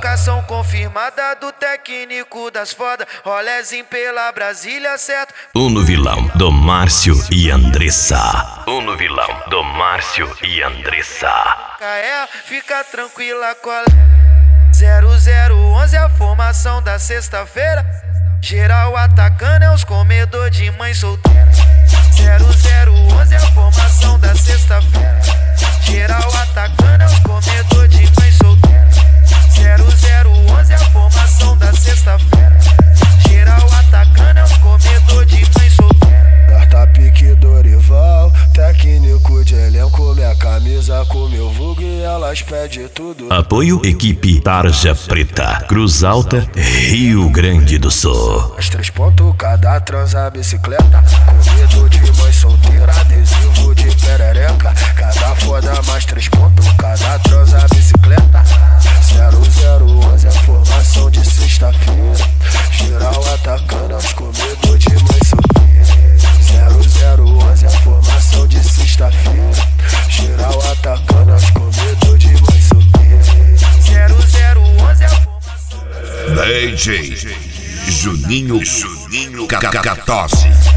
Marcação confirmada do técnico das foda. Rolezinho pela Brasília, certo? No vilão do Márcio e Andressa. No vilão do Márcio e Andressa. Fica tranquila, colega. 0011 é a formação da sexta-feira. Geral atacando é os comedor de mãe solteira. 0011 é a formação da sexta-feira. Geral atacando é os comedor de mãe solteira. 0011 é a formação da sexta-feira. Geral atacando é os comedor de mãe solteira. Carta pique Dorival, técnico de elenco, minha camisa com meu vulgo e elas pedem tudo. Apoio equipe Tarja Preta, Cruz Alta, Rio Grande do Sul. As 3 pontos cada transa bicicleta. Comedor de mãe solteira, adesivo de perereca. Cada foda mais 3 pontos cada transa bicicleta. 0011 é a formação de sexta-feira. Geral atacando aos comedor de mãe solteira. 0011 é a formação de sexta-feira. Geral atacando aos comedor de mãe solteira. 0011 é a formação. DJ Juninho Cacatosse.